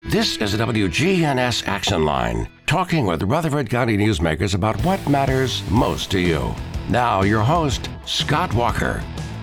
This is the WGNS Action Line, talking with Rutherford County newsmakers about what matters most to you. Now, your host, Scott Walker.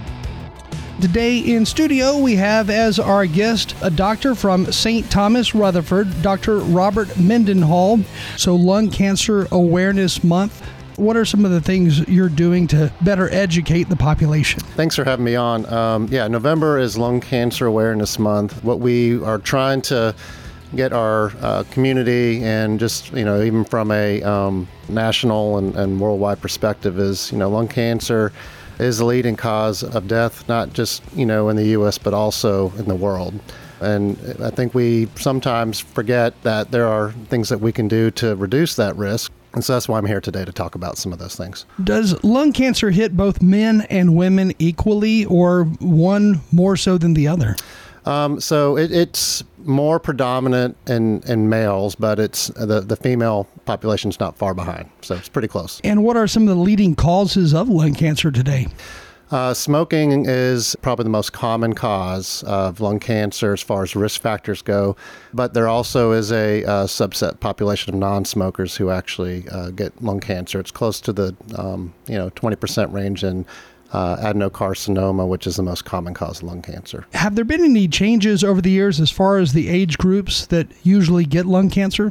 Today in studio, we have as our guest a doctor from St. Thomas, Rutherford, Dr. Robert Mendenhall. So Lung Cancer Awareness Month. What are some of the things you're doing to better educate the population? Thanks for having me on. November is Lung Cancer Awareness Month. What we are trying to get our community and just, even from a national and worldwide perspective is, lung cancer is the leading cause of death, not just, in the U.S., but also in the world. And I think we sometimes forget that there are things that we can do to reduce that risk. And so that's why I'm here today to talk about some of those things. Does lung cancer hit both men and women equally, or one more so than the other? So it's more predominant in males, but it's the female population's not far behind. So it's pretty close. And what are some of the leading causes of lung cancer today? Smoking is probably the most common cause of lung cancer as far as risk factors go, but there also is a subset population of non-smokers who actually get lung cancer. It's close to the 20% range in adenocarcinoma, which is the most common cause of lung cancer. Have there been any changes over the years as far as the age groups that usually get lung cancer?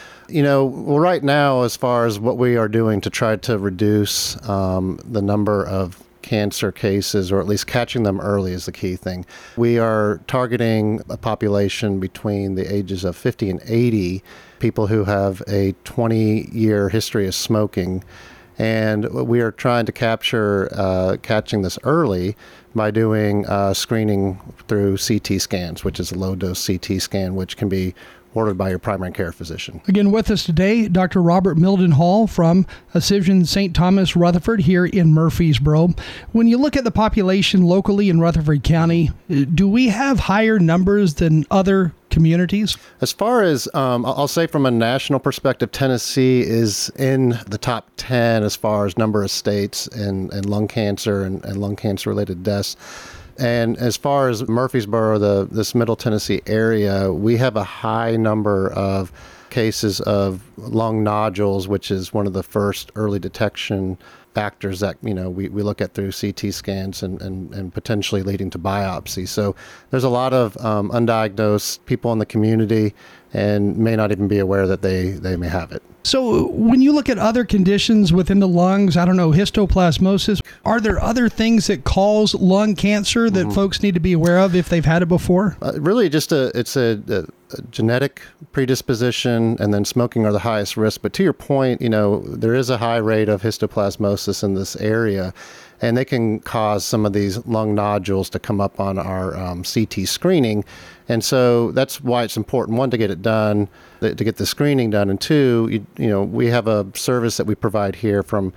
Right now, as far as what we are doing to try to reduce the number of cancer cases, or at least catching them early, is the key thing. We are targeting a population between the ages of 50 and 80, people who have a 20-year history of smoking. And we are trying to capture catching this early by doing screening through CT scans, which is a low-dose CT scan, which can be ordered by your primary care physician. Again, with us today, Dr. Robert Mendenhall from Ascension St. Thomas, Rutherford, here in Murfreesboro. When you look at the population locally in Rutherford County, do we have higher numbers than other communities? As far as, I'll say from a national perspective, Tennessee is in the top 10 as far as number of states in lung cancer and lung cancer-related deaths. And as far as Murfreesboro, this Middle Tennessee area, we have a high number of cases of lung nodules, which is one of the first early detection factors that, we look at through CT scans and potentially leading to biopsy. So there's a lot of undiagnosed people in the community and may not even be aware that they may have it. So when you look at other conditions within the lungs, histoplasmosis, are there other things that cause lung cancer that folks need to be aware of if they've had it before? Really just it's a genetic predisposition, and then smoking are the highest risk. But to your point, there is a high rate of histoplasmosis in this area, and they can cause some of these lung nodules to come up on our CT screening. And so that's why it's important, one, to get it done, to get the screening done, and two, we have a service that we provide here from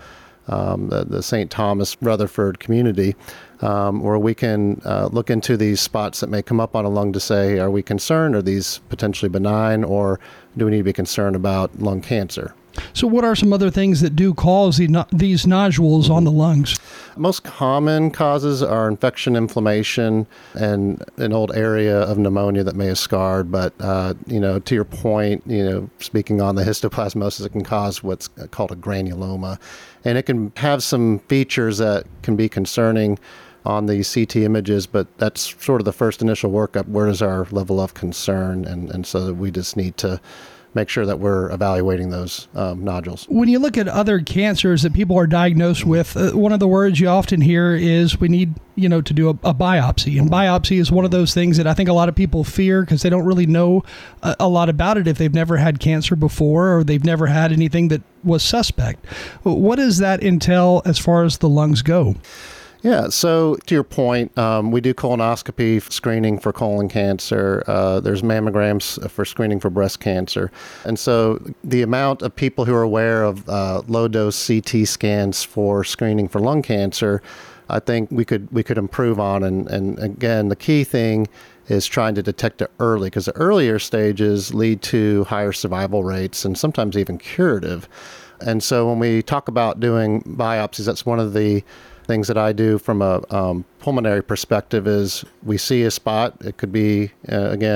the St. Thomas Rutherford community, where we can look into these spots that may come up on a lung to say, are we concerned? Are these potentially benign, or do we need to be concerned about lung cancer? So what are some other things that do cause these nodules on the lungs? Most common causes are infection, inflammation, and an old area of pneumonia that may have scarred. But, to your point, speaking on the histoplasmosis, it can cause what's called a granuloma. And it can have some features that can be concerning on the CT images, but that's sort of the first initial workup. Where is our level of concern? And so we just need to make sure that we're evaluating those nodules. When you look at other cancers that people are diagnosed with, one of the words you often hear is we need, to do a biopsy. And biopsy is one of those things that I think a lot of people fear because they don't really know a lot about it if they've never had cancer before or they've never had anything that was suspect. What does that entail as far as the lungs go? Yeah, so to your point, we do colonoscopy screening for colon cancer. There's mammograms for screening for breast cancer. And so the amount of people who are aware of low-dose CT scans for screening for lung cancer, I think we could improve on. And again, the key thing is trying to detect it early, because the earlier stages lead to higher survival rates and sometimes even curative. And so when we talk about doing biopsies, that's one of the things that I do from a pulmonary perspective is we see a spot. It could be, again,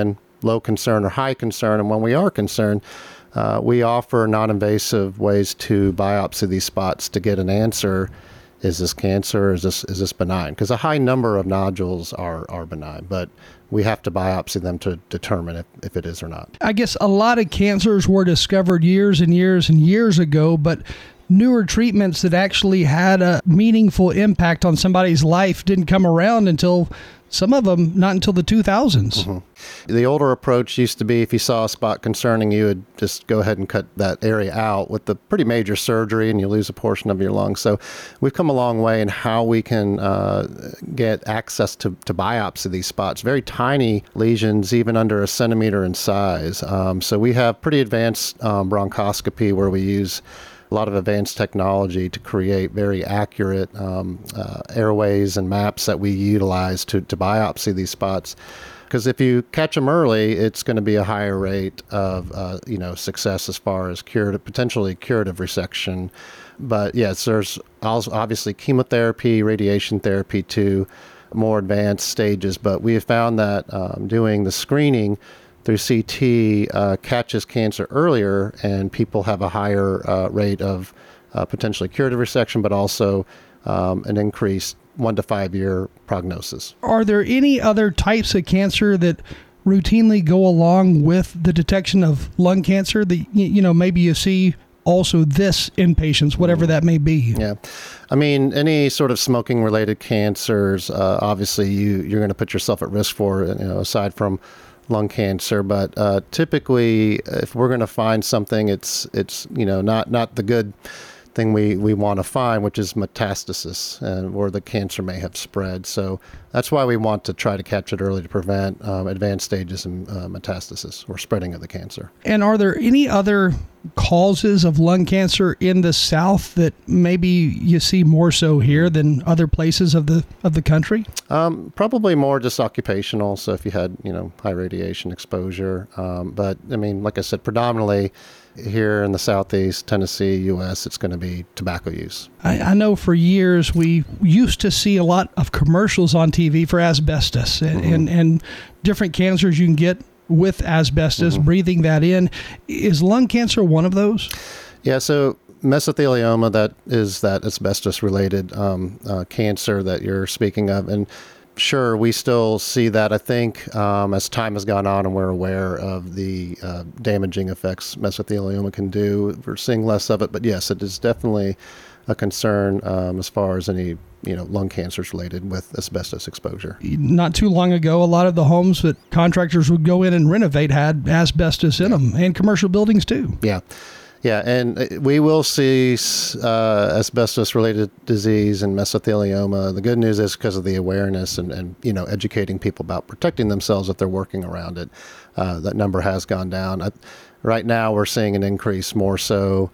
low concern or high concern. And when we are concerned, we offer non-invasive ways to biopsy these spots to get an answer. Is this cancer? Or is this benign? Because a high number of nodules are benign, but we have to biopsy them to determine if it is or not. I guess a lot of cancers were discovered years and years and years ago, but newer treatments that actually had a meaningful impact on somebody's life didn't come around until, some of them, not until the 2000s. Mm-hmm. The older approach used to be if you saw a spot concerning you, would just go ahead and cut that area out with the pretty major surgery and you lose a portion of your lung. So we've come a long way in how we can get access to biopsy these spots, very tiny lesions, even under a centimeter in size. So we have pretty advanced bronchoscopy where we use a lot of advanced technology to create very accurate airways and maps that we utilize to biopsy these spots. Because if you catch them early, it's going to be a higher rate of success as far as potentially curative resection. But yes, there's obviously chemotherapy, radiation therapy too, more advanced stages. But we have found that doing the screening through CT catches cancer earlier, and people have a higher rate of potentially curative resection, but also an increased 1 to 5 year prognosis. Are there any other types of cancer that routinely go along with the detection of lung cancer that, maybe you see also this in patients, whatever that may be? Yeah. I mean, any sort of smoking related cancers, obviously you're going to put yourself at risk for, aside from lung cancer. But typically, if we're going to find something, it's not the good thing we want to find, which is metastasis, where the cancer may have spread. So that's why we want to try to catch it early to prevent advanced stages and metastasis or spreading of the cancer. And are there any other causes of lung cancer in the South that maybe you see more so here than other places of the country? Probably more just occupational. So if you had high radiation exposure, but I mean, like I said, predominantly here in the Southeast, Tennessee, U.S., it's going to be tobacco use. I know for years we used to see a lot of commercials on TV for asbestos and different cancers you can get with asbestos, breathing that in. Is lung cancer one of those? Yeah, so mesothelioma, that is that asbestos-related cancer that you're speaking of. And sure, we still see that. I think as time has gone on and we're aware of the damaging effects mesothelioma can do, we're seeing less of it. But yes, it is definitely a concern as far as any lung cancers related with asbestos exposure. Not too long ago, a lot of the homes that contractors would go in and renovate had asbestos in them, and commercial buildings too. Yeah. Yeah, and we will see asbestos-related disease and mesothelioma. The good news is because of the awareness and educating people about protecting themselves if they're working around it, that number has gone down. Right now, we're seeing an increase more so,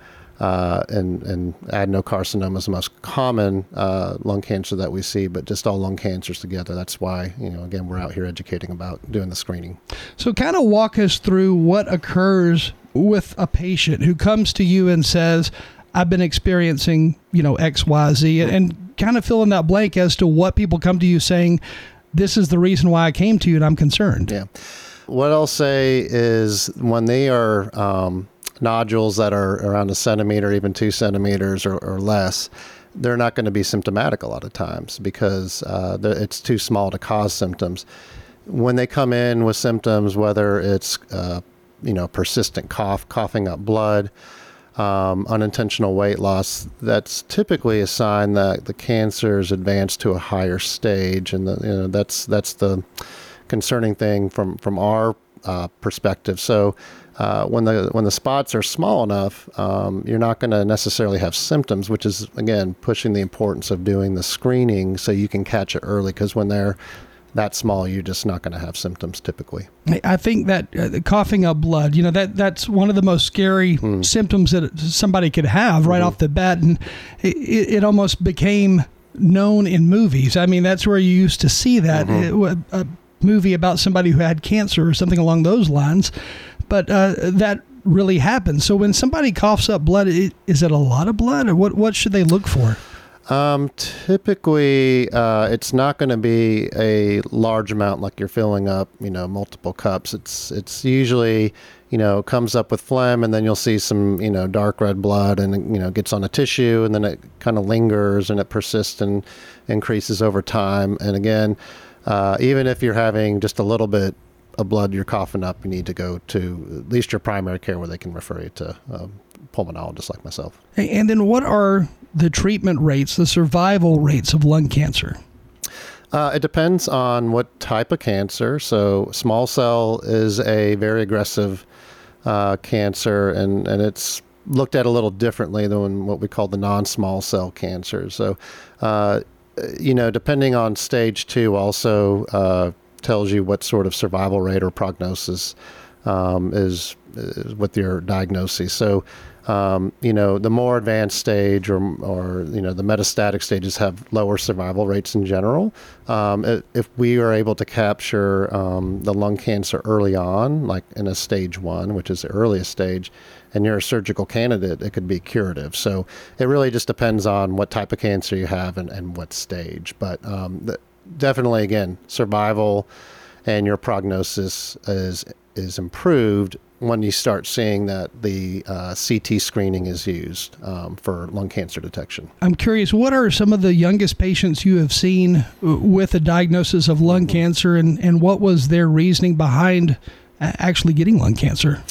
and adenocarcinoma is the most common lung cancer that we see, but just all lung cancers together. That's why, again, we're out here educating about doing the screening. So kind of walk us through what occurs with a patient who comes to you and says, I've been experiencing, X, Y, Z, and kind of fill in that blank as to what people come to you saying, this is the reason why I came to you and I'm concerned. Yeah. What I'll say is when they are nodules that are around a centimeter, even 2 centimeters or less, they're not going to be symptomatic a lot of times because it's too small to cause symptoms. When they come in with symptoms, whether it's persistent cough, coughing up blood, unintentional weight loss, that's typically a sign that the cancer has advanced to a higher stage, and that's the concerning thing from our perspective. So when the spots are small enough, you're not going to necessarily have symptoms, which is again pushing the importance of doing the screening so you can catch it early. Because when they're that small, you're just not going to have symptoms typically. I think that coughing up blood, that's one of the most scary symptoms that somebody could have right off the bat. And it almost became known in movies. I mean, that's where you used to see that, a movie about somebody who had cancer or something along those lines. But that really happens. So when somebody coughs up blood, is it a lot of blood, or what should they look for? Typically, it's not going to be a large amount like you're filling up, multiple cups. It's usually, comes up with phlegm, and then you'll see some, dark red blood, and gets on a tissue, and then it kind of lingers and it persists and increases over time. And again, even if you're having just a little bit of blood you're coughing up, you need to go to at least your primary care where they can refer you to pulmonologists like myself. And then what are the treatment rates, the survival rates of lung cancer? It depends on what type of cancer. So small cell is a very aggressive cancer, and it's looked at a little differently than what we call the non-small cell cancer. So, depending on stage 2 also tells you what sort of survival rate or prognosis is with your diagnosis. So, the more advanced stage or the metastatic stages have lower survival rates in general. If we are able to capture the lung cancer early on, like in a stage 1, which is the earliest stage, and you're a surgical candidate, it could be curative. So it really just depends on what type of cancer you have and what stage. But definitely, again, survival and your prognosis is improved when you start seeing that the CT screening is used for lung cancer detection. I'm curious, what are some of the youngest patients you have seen with a diagnosis of lung cancer, and what was their reasoning behind actually getting lung cancer?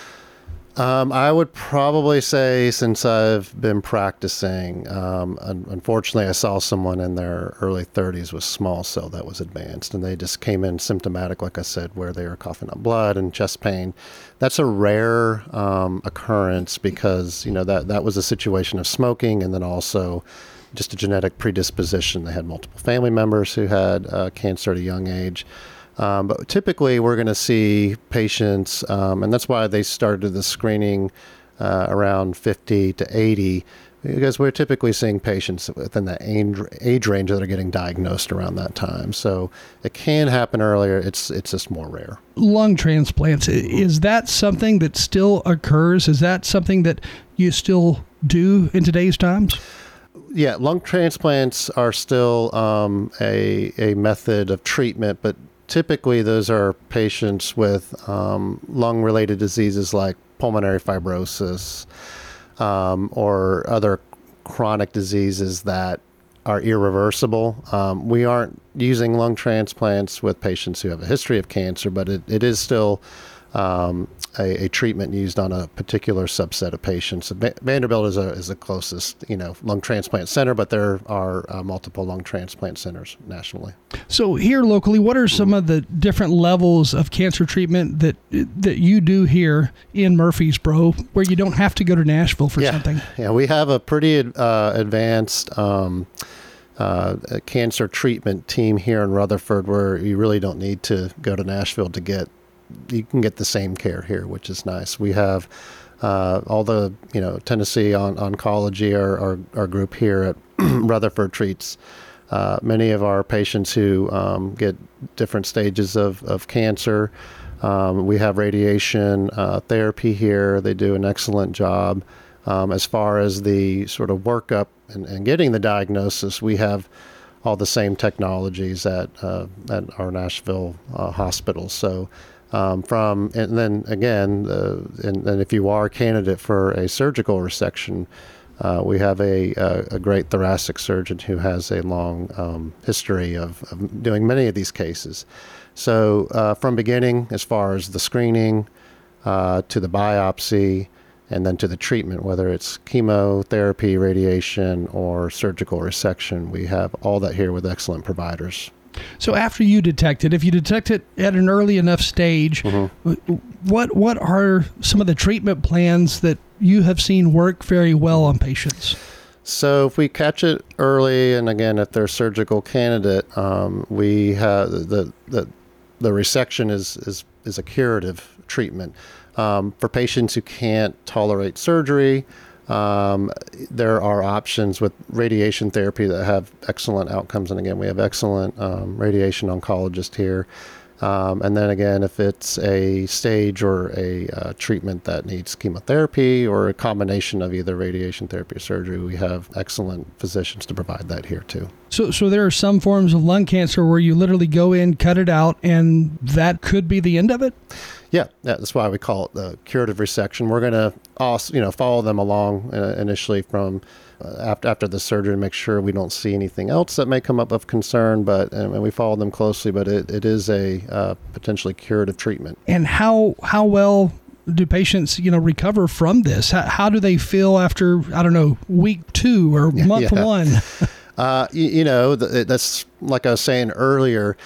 I would probably say since I've been practicing, unfortunately, I saw someone in their early 30s with small cell that was advanced, and they just came in symptomatic, like I said, where they were coughing up blood and chest pain. That's a rare occurrence because, that was a situation of smoking, and then also just a genetic predisposition. They had multiple family members who had cancer at a young age. But typically, we're going to see patients, and that's why they started the screening around 50 to 80, because we're typically seeing patients within that age range that are getting diagnosed around that time. So it can happen earlier. It's just more rare. Lung transplants, is that something that still occurs? Is that something that you still do in today's times? Yeah, lung transplants are still a method of treatment, but typically, those are patients with lung-related diseases like pulmonary fibrosis or other chronic diseases that are irreversible. We aren't using lung transplants with patients who have a history of cancer, but it is still a treatment used on a particular subset of patients. Vanderbilt is the closest, lung transplant center, but there are multiple lung transplant centers nationally. So here locally, what are some of the different levels of cancer treatment that you do here in Murfreesboro, where you don't have to go to Nashville for something? Yeah, we have a pretty advanced cancer treatment team here in Rutherford, where you really don't need to go to Nashville you can get the same care here, which is nice. We have all the, Tennessee Oncology, our group here at Rutherford treats many of our patients who get different stages of cancer. We have radiation therapy here. They do an excellent job. As far as the sort of workup and getting the diagnosis, we have all the same technologies at our Nashville hospital. So and then again, and if you are a candidate for a surgical resection, we have a great thoracic surgeon who has a long history of doing many of these cases. So from beginning, as far as the screening to the biopsy, and then to the treatment, whether it's chemotherapy, radiation, or surgical resection, we have all that here with excellent providers. So after you detect it, if you detect it at an early enough stage, what are some of the treatment plans that you have seen work very well on patients? So if we catch it early, and again, if they're a surgical candidate, we have the resection is a curative treatment. For patients who can't tolerate surgery, there are options with radiation therapy that have excellent outcomes. And again, we have excellent radiation oncologists here. And then again, if it's a stage or a treatment that needs chemotherapy or a combination of either radiation therapy or surgery, we have excellent physicians to provide that here too. So there are some forms of lung cancer where you literally go in, cut it out, and that could be the end of it? Yeah, that's why we call it the curative resection. We're going to also, follow them along initially from after the surgery to make sure we don't see anything else that may come up of concern, and we follow them closely, but it is a potentially curative treatment. And how well do patients, recover from this? How do they feel after, week 2 or month 1? That's like I was saying earlier,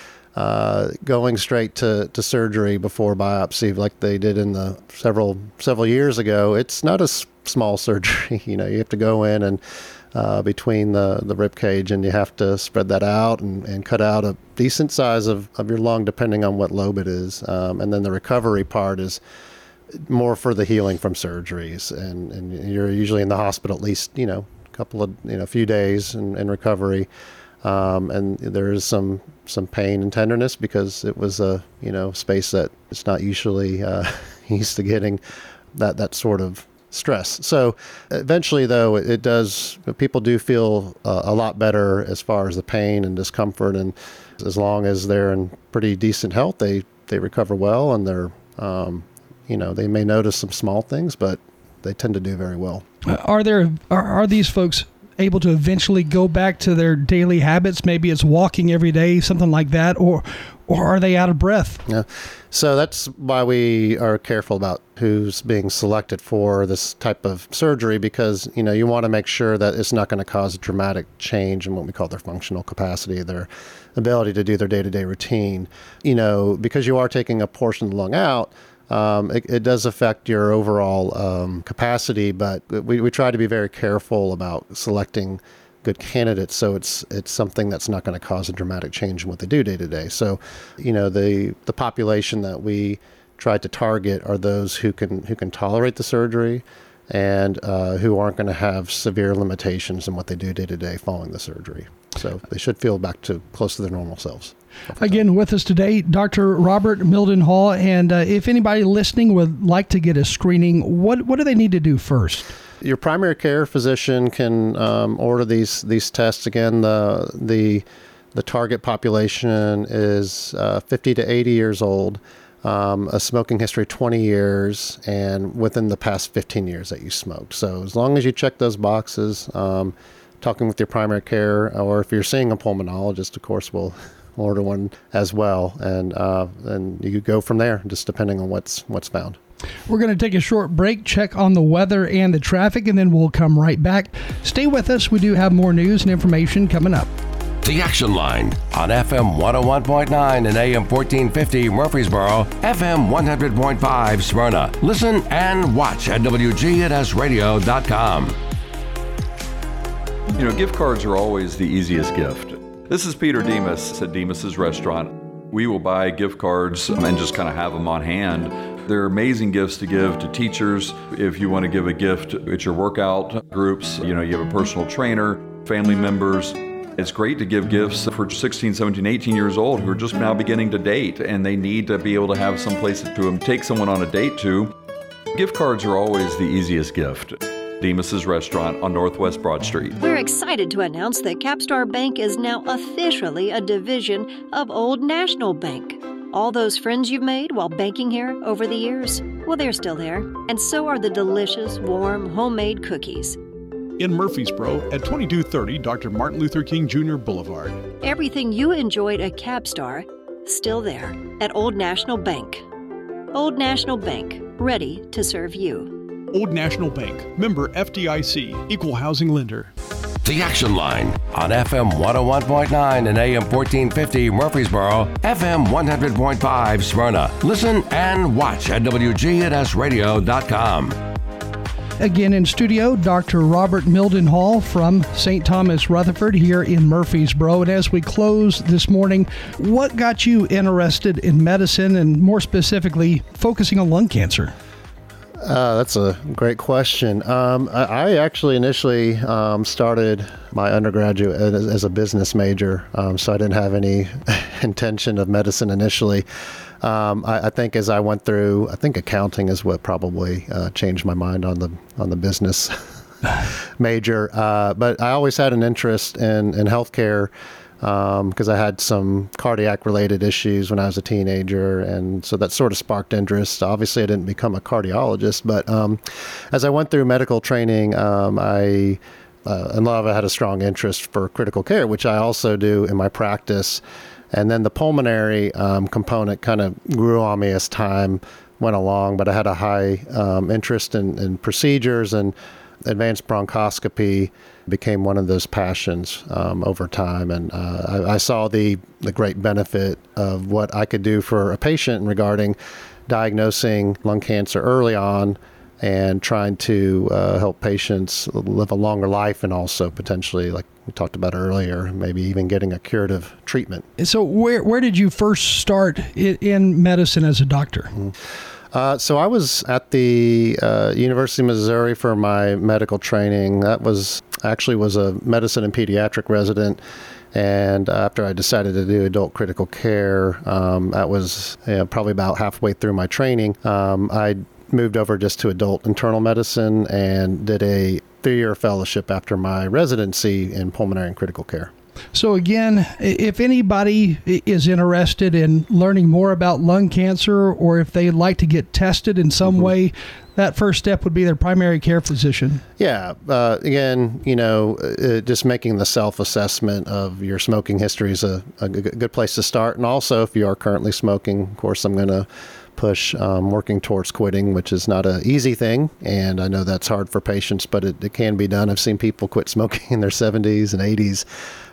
going straight to surgery before biopsy, like they did in the several years ago. It's not a small surgery. You have to go in and between the rib cage, and you have to spread that out and cut out a decent size of your lung, depending on what lobe it is. And then the recovery part is more for the healing from surgeries, and you're usually in the hospital at least couple of few days in recovery. And there is some pain and tenderness because it was a space that it's not usually used to getting that sort of stress. So eventually, though, people do feel a lot better as far as the pain and discomfort, and as long as they're in pretty decent health, they recover well, and they're they may notice some small things, but they tend to do very well. Are these folks able to eventually go back to their daily habits? Maybe it's walking every day, something like that, or are they out of breath? Yeah. So that's why we are careful about who's being selected for this type of surgery, because, you want to make sure that it's not going to cause a dramatic change in what we call their functional capacity, their ability to do their day-to-day routine. Because you are taking a portion of the lung out, it does affect your overall capacity, but we try to be very careful about selecting good candidates, so it's something that's not going to cause a dramatic change in what they do day to day. So, the population that we try to target are those who can tolerate the surgery and who aren't going to have severe limitations in what they do day to day following the surgery. So they should feel back to close to their normal selves. Again, with us today, Dr. Robert Mildenhall. And if anybody listening would like to get a screening, what do they need to do first? Your primary care physician can order these tests. Again, the target population is 50 to 80 years old, a smoking history 20 years, and within the past 15 years that you smoked. So as long as you check those boxes, talking with your primary care, or if you're seeing a pulmonologist, of course, we'll order one as well, and you go from there, just depending on what's found. We're going to take a short break, check on the weather and the traffic, and then we'll come right back. Stay with us. We do have more news and information coming up. The Action Line on FM 101.9 and AM 1450 Murfreesboro, FM 100.5 Smyrna. Listen and watch at WGNSradio.com. Gift cards are always the easiest gift. This is Peter Demas at Demas's Restaurant. We will buy gift cards and just kind of have them on hand. They're amazing gifts to give to teachers. If you want to give a gift at your workout groups, you have a personal trainer, family members. It's great to give gifts for 16, 17, 18 years old who are just now beginning to date, and they need to be able to have some place to take someone on a date to. Gift cards are always the easiest gift. Demas's Restaurant on Northwest Broad Street. We're excited to announce that Capstar Bank is now officially a division of Old National Bank. All those friends you've made while banking here over the years, well, they're still there. And so are the delicious, warm, homemade cookies. In Murfreesboro at 2230 Dr. Martin Luther King Jr. Boulevard. Everything you enjoyed at Capstar, still there at Old National Bank. Old National Bank, ready to serve you. Old National Bank, member FDIC, equal housing lender. The Action Line on FM 101.9 and AM 1450 Murfreesboro, FM 100.5 Smyrna. Listen and watch at WGNSradio.com. Again in studio, Dr. Robert Mildenhall from St. Thomas Rutherford here in Murfreesboro. And as we close this morning, what got you interested in medicine and more specifically focusing on lung cancer? That's a great question. I actually initially started my undergraduate as a business major, so I didn't have any intention of medicine initially. I think as I went through, I think accounting is what probably changed my mind on the business major. But I always had an interest in healthcare. Because I had some cardiac-related issues when I was a teenager, and so that sort of sparked interest. Obviously, I didn't become a cardiologist, but as I went through medical training, I had a strong interest for critical care, which I also do in my practice. And then the pulmonary component kind of grew on me as time went along, but I had a high interest in procedures, and advanced bronchoscopy became one of those passions over time. And I saw the great benefit of what I could do for a patient regarding diagnosing lung cancer early on and trying to help patients live a longer life, and also potentially, like we talked about earlier, maybe even getting a curative treatment. So where did you first start in medicine as a doctor? So I was at the University of Missouri for my medical training. That was a medicine and pediatric resident. And after I decided to do adult critical care, that was probably about halfway through my training. I moved over just to adult internal medicine and did a 3-year fellowship after my residency in pulmonary and critical care. So again, if anybody is interested in learning more about lung cancer, or if they'd like to get tested in some way, that first step would be their primary care physician. Yeah. Again, just making the self-assessment of your smoking history is a good place to start. And also, if you are currently smoking, of course, I'm going to push working towards quitting, which is not an easy thing. And I know that's hard for patients, but it can be done. I've seen people quit smoking in their 70s and 80s.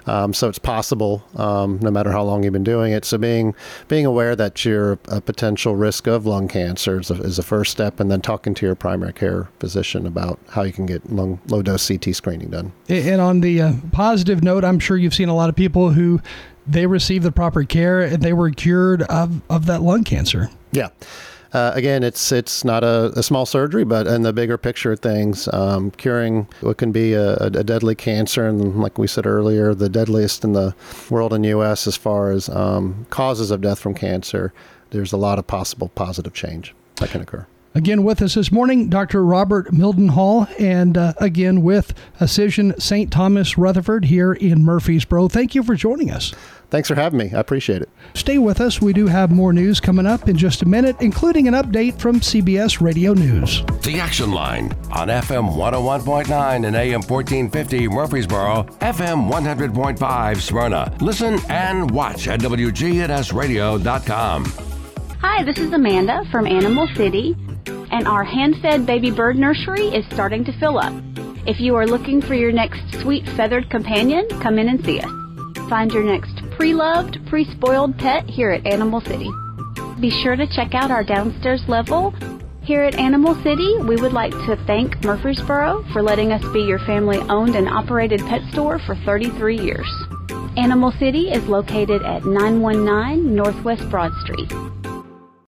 So it's possible, no matter how long you've been doing it. So being aware that you're a potential risk of lung cancer is a first step, and then talking to your primary care physician about how you can get low-dose CT screening done. And on the positive note, I'm sure you've seen a lot of people who they received the proper care and they were cured of that lung cancer. Yeah. Again, it's not a small surgery, but in the bigger picture of things, curing what can be a deadly cancer, and like we said earlier, the deadliest in the world in the U.S. as far as causes of death from cancer, there's a lot of possible positive change that can occur. Again, with us this morning, Dr. Robert Mildenhall, and again with Ascension St. Thomas Rutherford here in Murfreesboro. Thank you for joining us. Thanks for having me. I appreciate it. Stay with us. We do have more news coming up in just a minute, including an update from CBS Radio News. The Action Line on FM 101.9 and AM 1450 Murfreesboro, FM 100.5 Smyrna. Listen and watch at WGNSradio.com. Hi, this is Amanda from Animal City, and our hand-fed baby bird nursery is starting to fill up. If you are looking for your next sweet feathered companion, come in and see us. Find your next pre-loved, pre-spoiled pet here at Animal City. Be sure to check out our downstairs level. Here at Animal City, we would like to thank Murfreesboro for letting us be your family-owned and operated pet store for 33 years. Animal City is located at 919 Northwest Broad Street.